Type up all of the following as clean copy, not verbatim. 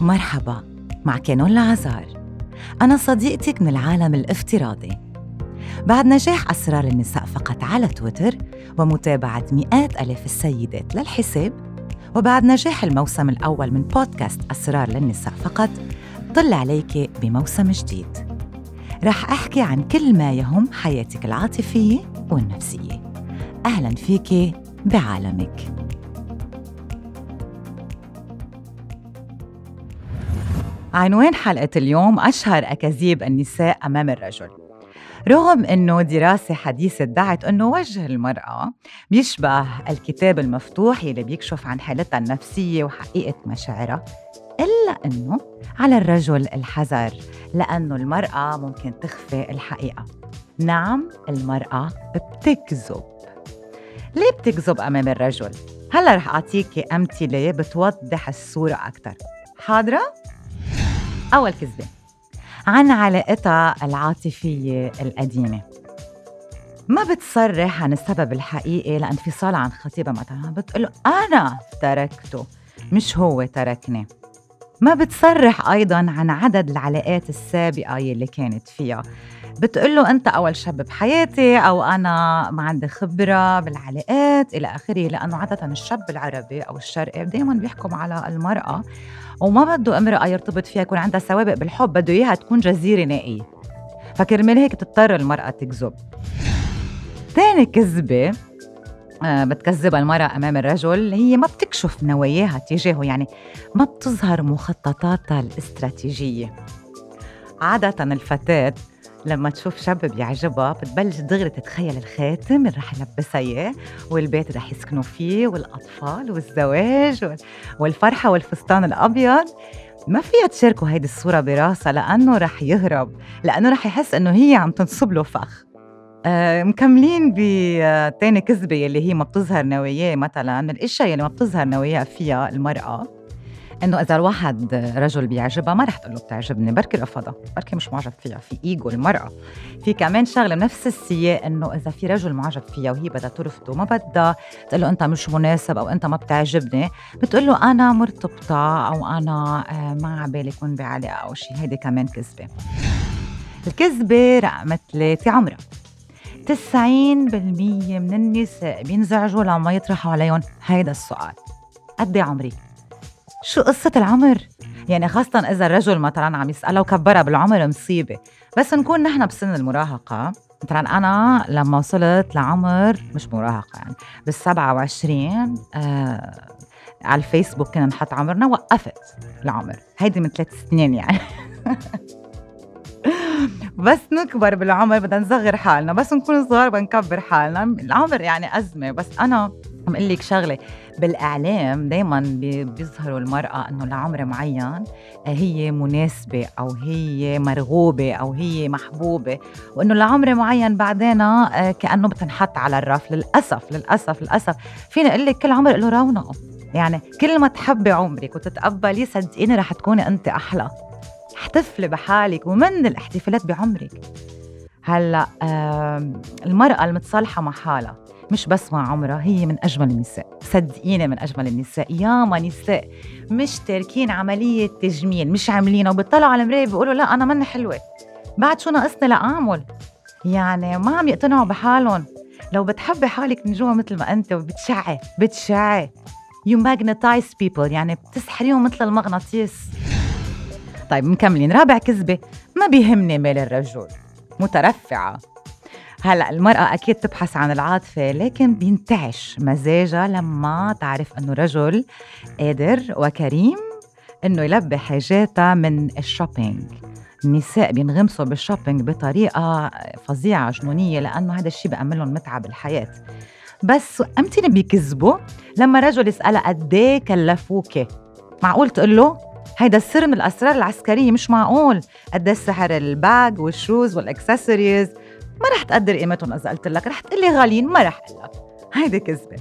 مرحبا، معك نولا عزار. أنا صديقتك من العالم الافتراضي. بعد نجاح أسرار النساء فقط على تويتر ومتابعة مئات ألاف السيدات للحساب، وبعد نجاح الموسم الأول من بودكاست أسرار للنساء فقط، طل عليك بموسم جديد. رح أحكي عن كل ما يهم حياتك العاطفية والنفسية. أهلاً فيك بعالمك. عنوان حلقة اليوم: أشهر أكاذيب النساء أمام الرجل. رغم أنه دراسة حديثة ادعت أنه وجه المرأة بيشبه الكتاب المفتوح اللي بيكشف عن حالتها النفسية وحقيقة مشاعرها، إلا أنه على الرجل الحذر، لأنه المرأة ممكن تخفي الحقيقة. نعم، المرأة بتكذب. ليه بتكذب أمام الرجل؟ هلأ رح أعطيكي أمثلة بتوضح الصورة أكتر. حاضرة؟ أول كذبة عن علاقتها العاطفية القديمة. ما بتصرح عن السبب الحقيقي لانفصالها عن خطيبها مثلا، بتقوله أنا تركته مش هو تركني. ما بتصرح أيضاً عن عدد العلاقات السابقة اللي كانت فيها، بتقوله أنت أول شاب بحياتي، أو أنا ما عندي خبرة بالعلاقات إلى آخره، لأنه عادة الشاب العربي أو الشرقي دايماً بيحكم على المرأة وما بده امرأة يرتبط فيها يكون عندها سوابق بالحب، بده إياها تكون جزيرة نائية، فكرمال هيك تضطر المرأة تكذب. تاني كذبة بتكذبها المرأة أمام الرجل، هي ما بتكشف نواياها تجاهه، يعني ما بتظهر مخططاتها الاستراتيجية. عادة الفتاة لما تشوف شاب بيعجبها بتبلش دغري تتخيل الخاتم اللي رح يلبسها إياه، والبيت اللي رح يسكنوا فيه، والأطفال، والزواج، والفرحة، والفستان الأبيض. ما فيها تشاركوا هيدي الصورة براسها، لأنه رح يهرب، لأنه رح يحس أنه هي عم تنصب له فخ. مكملين بتاني كذبة اللي هي ما بتظهر نواياه. مثلا من الأشياء اللي ما بتظهر نواياه فيها المرأة، إنه إذا الواحد رجل بيعجبها ما رح تقوله بتعجبني، بركي رفضها، بركي مش معجب فيها، في إيجو المرأة. في كمان شغلة بنفس السياق، إنه إذا في رجل معجب فيها وهي بدها ترفضه، ما بدها تقوله أنت مش مناسب أو أنت ما بتعجبني، بتقوله أنا مرتبطة أو أنا ما عبالي يكون بعلاقة أو شيء. هيدي كمان كذبة. الكذبة رقم 3: عمرها. 90% من النساء بينزعجوا لما يطرحوا عليهم هيدا السؤال: قد ايه عمري؟ شو قصة العمر؟ يعني خاصة إذا الرجل مثلا عم يسألها وكبرها بالعمر مصيبة. بس نكون نحن بسن المراهقة، مثلا أنا لما وصلت لعمر مش مراهقة يعني بال27 على الفيسبوك كنا نحط عمرنا، وقفت العمر هيدي من 3 سنين يعني. بس نكبر بالعمر بدنا نصغر حالنا، بس نكون صغار بنكبر حالنا. العمر يعني أزمة. بس أنا عم قلك شغلة، بالإعلام دايماً بيظهروا المرأة أنه لعمر معين هي مناسبة أو هي مرغوبة أو هي محبوبة، وأنه لعمر معين بعدين كأنه بتنحط على الرف. للأسف للأسف للأسف فينا قلك كل عمر له رونقه. يعني كل ما تحبي عمرك وتتقبلي، صدقيني رح تكوني أنت أحلى، احتفلي بحالك ومن الاحتفالات بعمرك. هلأ المرأة المتصالحة مع حالها مش بس مع عمرها هي من أجمل النساء، صدقيني من أجمل النساء. ياما نساء مش تاركين عملية تجميل، مش عاملينها، وبيطلعوا على المراية بيقولوا لا أنا من حلوة، بعد شو ناقصني لأعمل؟ يعني ما عم يقتنعوا بحالهم. لو بتحبي حالك من جوا مثل ما أنت بتشعي you magnetize people، يعني بتسحريهم مثل المغناطيس. طيب مكملين. رابع كذبة: ما بيهمني مال الرجل. مترفعة. هلأ المرأة أكيد تبحث عن العاطفة، لكن بينتعش مزاجها لما تعرف أنه رجل قادر وكريم أنه يلبي حاجاتها من الشوبينج. النساء بينغمسوا بالشوبينج بطريقة فظيعة جنونية، لأنه هذا الشيء بيأمن لهم متعة بالحياة. بس أمتين بيكذبوا لما رجل يسألها قديه كلفوكي. معقول تقول له هيدا السر من الأسرار العسكرية؟ مش معقول. قد سعر الباج والشوز والأكسسوارز؟ ما رح تقدر قيمتهم. إذا قلت لك رح تقلي غالين، ما رح قلك. هيدي كذبة.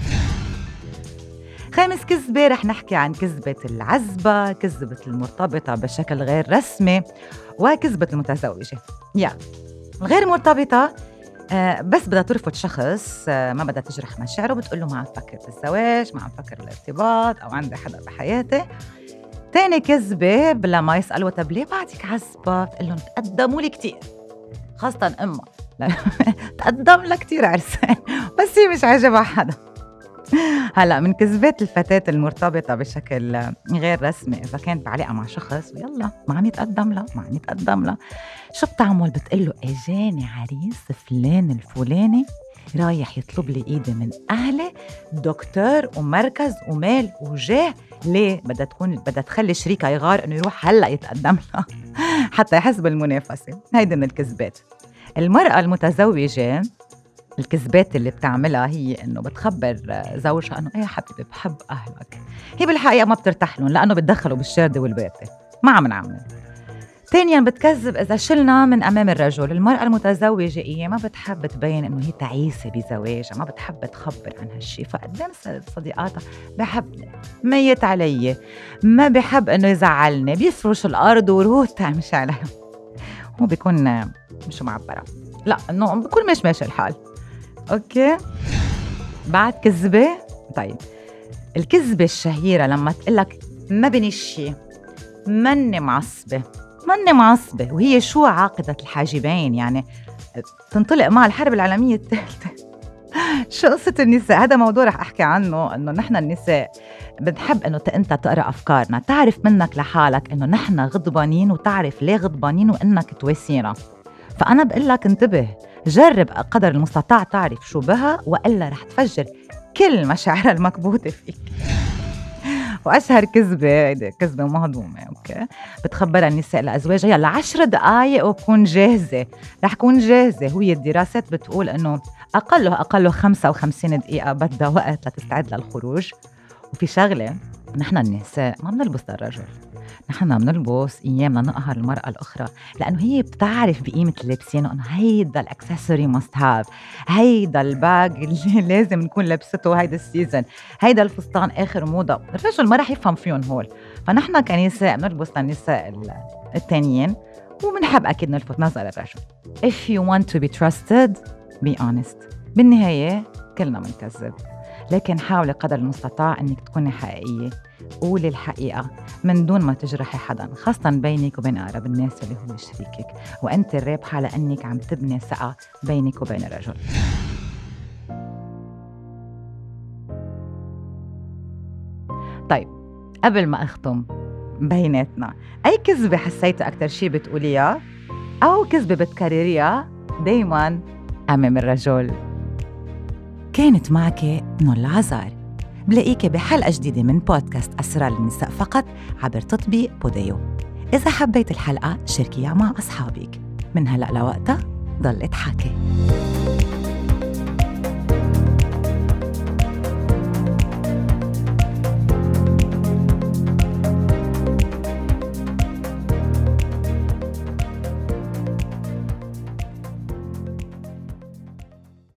خامس كذبة رح نحكي عن كذبة العزبة، كذبة المرتبطة بشكل غير رسمي، وكذبة المتزوجة. الغير مرتبطة بس بدها ترفض شخص، ما بدها تجرح مشاعره، بتقول له ما عم فكر بالزواج، ما عم فكر بالارتباط، أو عندي حدا بحياتي. تاني كذبة لما يسألوا طب ليه بعدك عزبة؟ بتقول لهم تقدموا لي كتير، خاصة أمها تقدم لها كتير عرسان بس هي مش عاجبها حدا. هلا من كذبات الفتاة المرتبطة بشكل غير رسمي إذا كانت بعلاقة مع شخص ويلا ما عم يتقدم لها شو بتعمل؟ بتقله اجاني عريس فلان الفلاني رايح يطلب لي ايدي من اهلي، دكتور ومركز ومال وجاه، ليه بدها تخلي شريكها يغار انه يروح هلا يتقدم لها حتى يحس بالمنافسة. هيدي من الكذبات. المرأة المتزوجة الكذبات اللي بتعملها هي انه بتخبر زوجها انه ايه حبيبي بحب اهلك، هي بالحقيقة ما بترتاح لهم لانه بتدخلوا بالشاردة والباطة. ما عم نعمل. ثانياً بتكذب إذا شلنا من أمام الرجل. المرأة المتزوجة ما بتحب تبين إنه هي تعيسة بزواجها، ما بتحب تخبر عن هالشي، فقدام صديقاتها بحب ميت علي، ما بحب إنه يزعلني، بيفرش الأرض ورود تعمش عليها. هو بيكون مش معبرة، لا إنه بيكون مش ماشي الحال. أوكي. بعد كذبة. طيب الكذبة الشهيرة لما تقلك ما بنشي، مني معصبة، وهي شو عاقدة الحاجبين؟ يعني تنطلق مع الحرب العالمية الثالثة. شو قصة النساء؟ هذا موضوع رح أحكي عنه، إنه نحن النساء بنحب إنه أنت تقرأ أفكارنا، تعرف منك لحالك إنه نحن غضبانين وتعرف ليه غضبانين وإنك تواسينا. فأنا بقول لك انتبه، جرب قدر المستطاع تعرف شو بها وإلا رح تفجر كل مشاعر المكبوتة فيك. وأشهر كذبة مهضومة أوكي بتخبرها النساء لأزواجها يلا 10 دقايق وبكون جاهزة، رح كون جاهزة. وهي الدراسات بتقول إنه أقله 55 دقيقة بدها وقت لتستعد للخروج. وفي شغلة، نحن النساء ما بنلبس للرجل، نحن بنلبس أيامنا نقهر المرأة الأخرى، لأنه هي بتعرف بقيمة اللبسين، إنه هيدا الأكسسوري ماست هاف، هيدا الباج اللي لازم نكون لبسته هيدا السيزن، هيدا الفستان آخر موضة. الرجل ما رح يفهم فيهم هول. فنحن كنساء بنلبس للنساء التانيين ومنحب أكيد نلفت نظر الرجل. If you want to be trusted be honest. بالنهاية كلنا منكذب، لكن حاولي قدر المستطاع أنك تكوني حقيقية، قولي الحقيقة من دون ما تجرحي حدا، خاصة بينك وبين أقرب الناس اللي هو شريكك، وأنت الرابحة لأنك عم تبني ثقة بينك وبين الرجل. طيب قبل ما أختم بيناتنا، أي كذبة حسيتها أكتر شي بتقوليها أو كذبة بتكرريها دايماً أمام الرجل؟ كانت معك نور العزار. بلاقيك بحلقة جديدة من بودكاست أسرار النساء فقط عبر تطبيق بوديو. إذا حبيت الحلقة شاركيها مع أصحابك. من هلأ لوقتها ضل اضحكي.